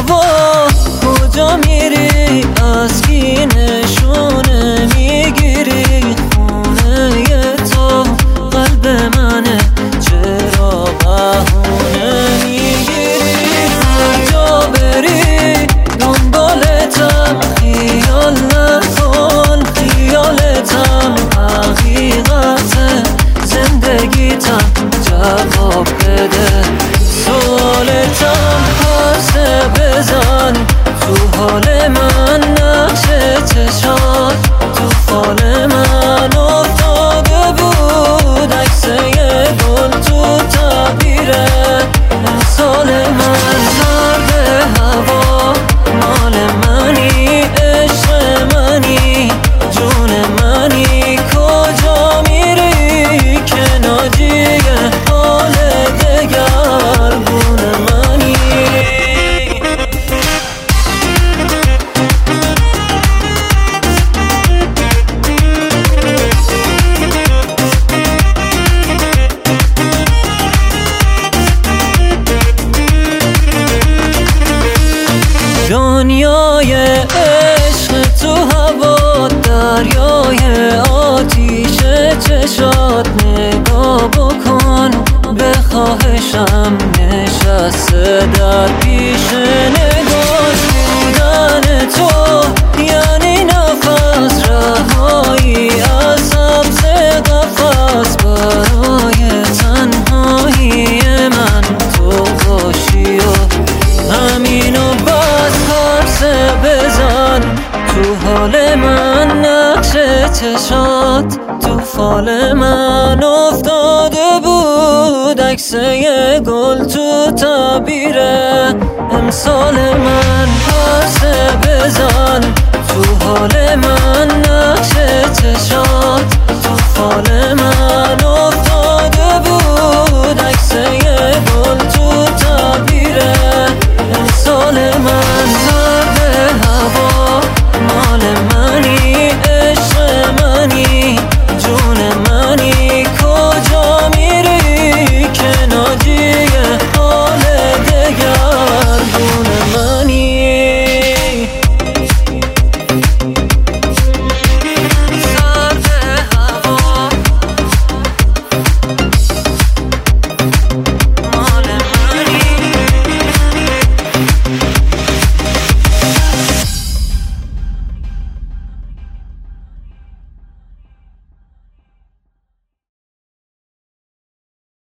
هوا کجا میری؟ از کی نشونه میگیری؟ خونه تو قلب منه، چرا بهونه میگیری؟ هر جا بری دنبالتم، خیال نکن خیالتم حقیقت زندگیتم، جواب بده سوالتم. پرسه بزن تو حال من، نقش چشات تو فال من افتاده بود، عکس یه گل تو تعبیره امسال من. سرد هوا مال منی، عشق منی، جون منی، کجا میری که ناجیه حال دگرگون منی؟ دنیای عشق تو هوا، دریای آتیش چشات، نگاه بکن به خواهشم نشسته در پیش نگاه. بودن تو یعنی نفس، رهایی از سبز قفس، برای تنهایی من تو باشی و همینو بس. پرسه بزن تو حال من، نقش چشات تو فال من افتاده بود، عکس یه گل تو تعبیر امسال من. پرسه بزن تو حال من، نقش چشات تو فال من افتاده بود، عکس